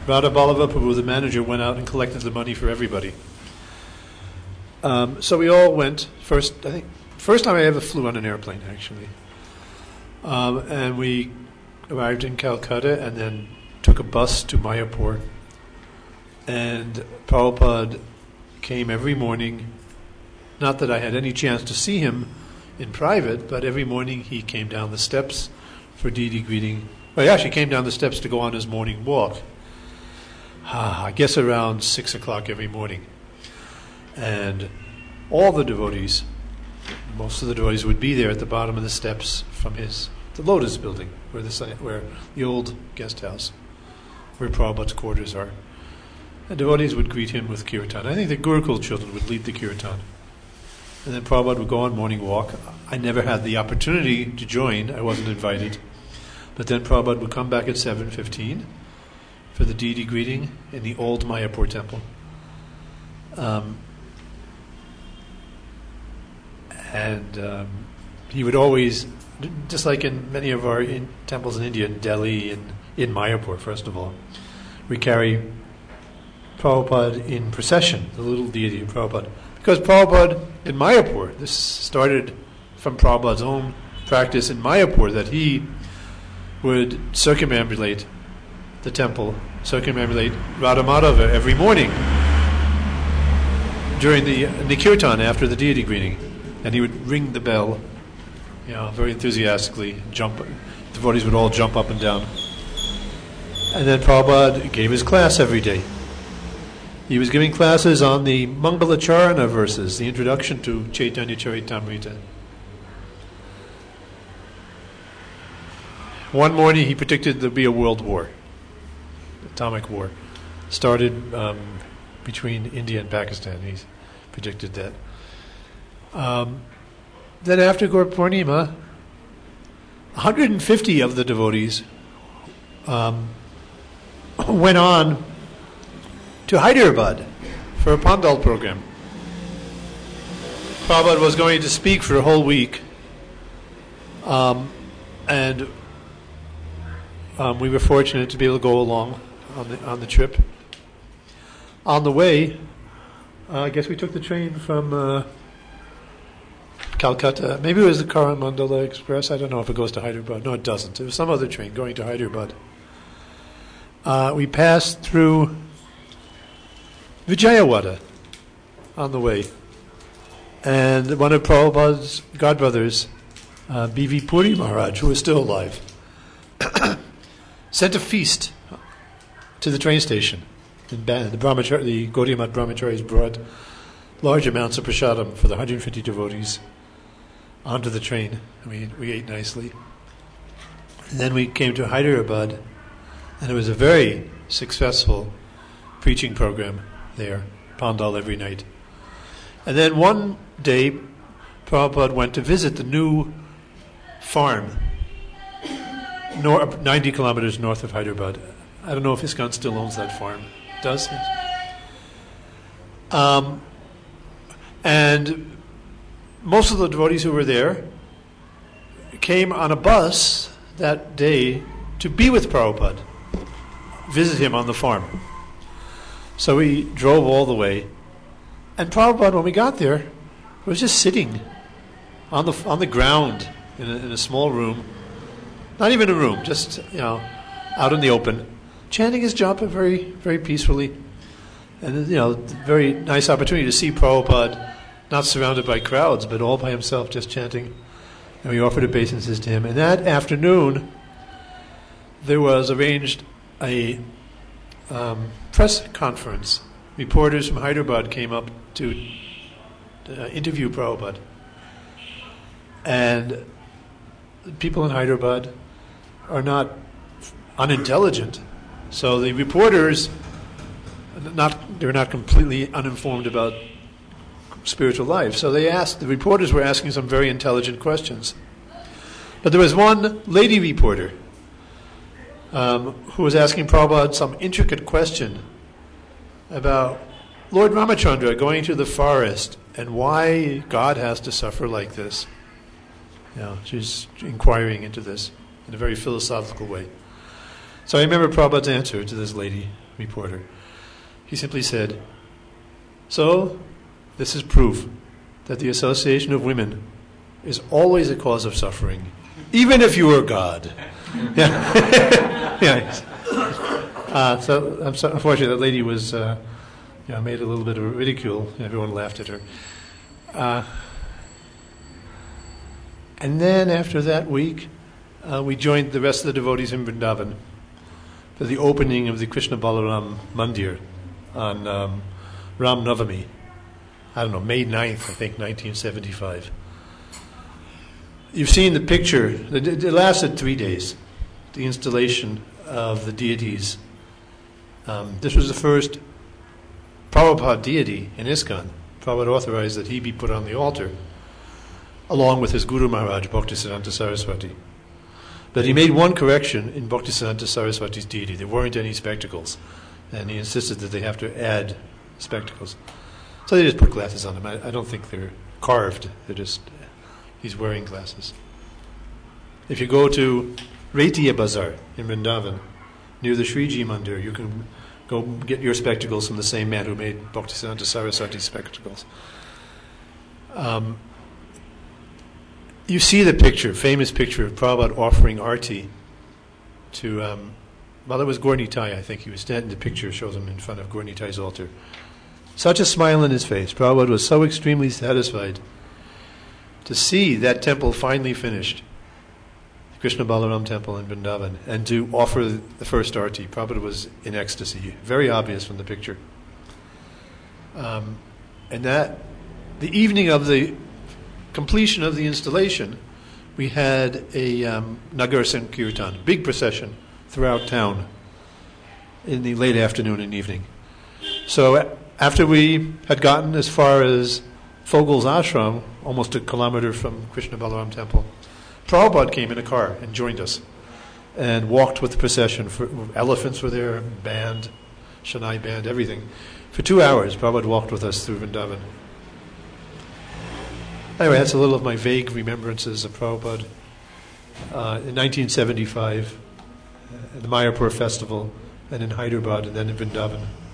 Radha Ballava Prabhu, the manager, went out and collected the money for everybody. So we all went. First time I ever flew on an airplane, actually. And we arrived in Calcutta and then took a bus to Mayapur. And Prabhupada came every morning. Not that I had any chance to see him in private, but every morning he came down the steps for deity greeting. Well, he actually came down the steps to go on his morning walk. I guess around 6 o'clock every morning. And all the devotees, most of the devotees would be there at the bottom of the steps from the Lotus building, where the old guest house, where Prabhupada's quarters are. And devotees would greet him with kirtan. I think the Gurukul children would lead the kirtan. And then Prabhupada would go on morning walk. I never had the opportunity to join. I wasn't invited. But then Prabhupada would come back at 7:15 for the deity greeting in the old Mayapur temple. He would always, just like in many of our temples in India, in Delhi, and in Mayapur, first of all, we carry Prabhupada in procession, the little deity of Prabhupada. Because Prabhupada in Mayapur, this started from Prabhupada's own practice in Mayapur, that he would circumambulate the temple, circumambulate Radha Madhava every morning during the kirtan after the deity greeting. And he would ring the bell, very enthusiastically, devotees would all jump up and down. And then Prabhupada gave his class every day. He was giving classes on the Mangalacharana verses, the introduction to Chaitanya Charitamrita. One morning he predicted there'd be a world war, atomic war, started between India and Pakistan. He predicted that. Then after Gaur Purnima, 150 of the devotees went on to Hyderabad for a Pandal program. Prabhupada was going to speak for a whole week, and we were fortunate to be able to go along on the trip. On the way, I guess we took the train from Calcutta. Maybe it was the Coromandel Express. I don't know if it goes to Hyderabad. No, it doesn't. It was some other train going to Hyderabad. We passed through Vijayawada on the way. And one of Prabhupada's godbrothers, B.V. Puri Maharaj, who is still alive, sent a feast to the train station. And the Gaudiya Math Brahmacharis brought large amounts of prasadam for the 150 devotees onto the train. We ate nicely. And then we came to Hyderabad, and it was a very successful preaching program there, Pandal every night. And then one day, Prabhupada went to visit the new farm 90 kilometers north of Hyderabad. I don't know if ISKCON still owns that farm. It does? And most of the devotees who were there came on a bus that day to be with Prabhupada, visit him on the farm. So we drove all the way. And Prabhupada, when we got there, was just sitting on the ground in a small room. Not even a room, just out in the open, chanting his japa very, very peacefully. And very nice opportunity to see Prabhupada not surrounded by crowds, but all by himself, just chanting. And we offered obeisances to him. And that afternoon, there was arranged a press conference. Reporters from Hyderabad came up to interview Prabhupada. And people in Hyderabad are not unintelligent. So the reporters, they're not completely uninformed about spiritual life. So the reporters were asking some very intelligent questions. But there was one lady reporter who was asking Prabhupada some intricate question about Lord Ramachandra going to the forest and why God has to suffer like this. She's inquiring into this in a very philosophical way. So I remember Prabhupada's answer to this lady. reporter. He simply said, "So, this is proof that the association of women is always a cause of suffering, even if you were God." Yeah. Yeah. So unfortunately, that lady was made a little bit of ridicule. Everyone laughed at her. And then after that week, we joined the rest of the devotees in Vrindavan for the opening of the Krishna Balaram Mandir on Ram Navami. I don't know, May 9th, I think, 1975. You've seen the picture. It lasted 3 days, the installation of the deities. This was the first Prabhupada deity in ISKCON. Prabhupada authorized that he be put on the altar, along with his Guru Maharaj, Bhaktisiddhanta Saraswati. But he made one correction in Bhaktisiddhanta Saraswati's deity. There weren't any spectacles, and he insisted that they have to add spectacles. So they just put glasses on him. I don't think they're carved. He's wearing glasses. If you go to Retiya Bazar in Vrindavan, near the Sriji Mandir, you can go get your spectacles from the same man who made Bhaktisiddhanta Saraswati's spectacles. You see the picture, famous picture of Prabhupada offering arti to, it was Gaur Nitai, I think. He was standing, the picture shows him in front of Gaur Nitai's altar. Such a smile on his face. Prabhupada was so extremely satisfied to see that temple finally finished, the Krishna Balaram temple in Vrindavan, and to offer the first arti. Prabhupada was in ecstasy, very obvious from the picture. And that, the evening of the completion of the installation, we had a Nagar Sankirtan, big procession throughout town in the late afternoon and evening. So after we had gotten as far as Fogel's ashram, almost a kilometer from Krishna Balaram temple, Prabhupada came in a car and joined us and walked with the procession. Elephants were there, band, Shanai band, everything. For 2 hours, Prabhupada walked with us through Vrindavan. Anyway, that's a little of my vague remembrances of Prabhupada. In 1975, at the Mayapur festival, and in Hyderabad, and then in Vrindavan.